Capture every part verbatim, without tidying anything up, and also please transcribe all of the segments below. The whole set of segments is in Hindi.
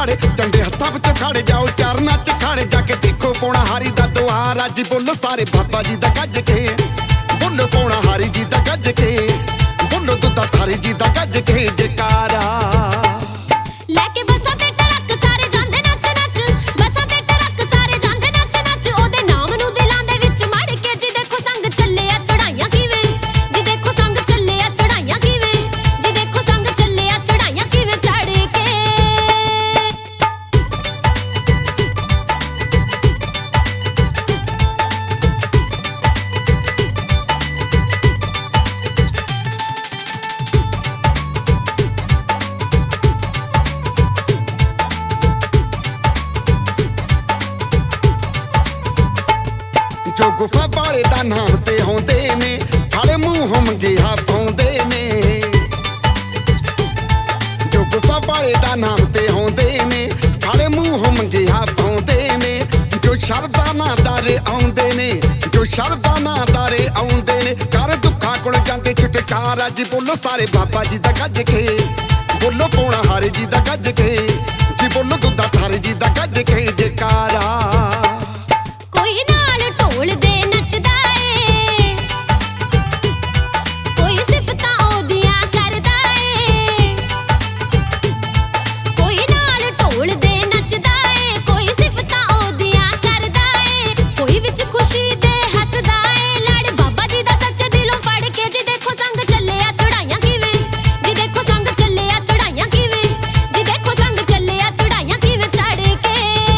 खाड़े झंडे हत्थां विच फाड़े जाओ चरनां च खाड़े जाके देखो पौणा हारी दा दुआर अज बोलो सारे बाबा जी दा गज के बोलो पौणा हारी जी दा गज के बोलो दुद्धा थारी जी दा गज के जयकारा लेके बसा ते ट्रक सारे जांदे नच नच बसा ते ट्रक सारे जांदे नच नच ओदे नाम नू दिलां दे विच मड़ के जी देखो संग चले आ चढ़ाइयां किवें जी देखो संग चले आ चढ़ाइयां किवें जी देखो संग चले आ चढ़ाइयां किवें चढ़ के जो गुफा वाले दा नाम ते होंदे ने फड़ मूंह मंगिया पाउंदे ने जो गुफा वाले दा नाम ते होंदे ने फड़ मूंह मंगिया पाउंदे ने जो शरदा ना दारे आउंदे ने जो शरदा ना दारे आउंदे ने कर दुखा कोल जांदे छुटकार अज बोलो सारे बाबा जी दा गज के बोलो पौणा हारी जी दा गज के जी बोलो दुद्धा थारी जी दा गज के जयकारा कोई नाल ढोल दे नचदा ए कोई सिफतां ओदियां करदा ए कोई नाल ढोल दे नचदा ए कोई सिफतां ओदियां करदा ए कोई विच खुशी दे हसदा ए लड़ बाबा जी दा सच्चे दिलों फड़ के जी देखो संग चले आ चढ़ाइयां किवें जी देखो संग चले आ चढ़ाइयां किवें जी देखो संग चले आ चढ़ाइयां किवें चढ़ के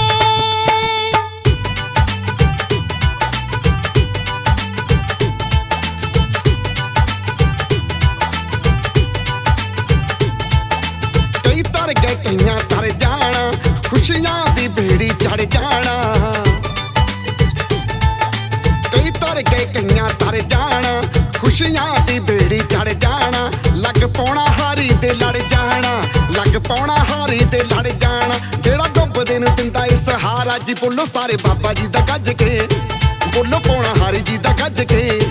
कई तर गए कईयां तर जाना खुशियां दी बेड़ी चढ़ जाना कई तर गए कईयां तर जाना खुशियां दी बेड़ी चढ़ जाना लग पौणा हारी दे लड़ जाना लग पौणा हारी दे लड़ जाना जेड़ा डुबदे नूं दिंदा इस हार अज बोलो सारे बाबा जी दा गज के बोलो पौणा हारी जी दा गज के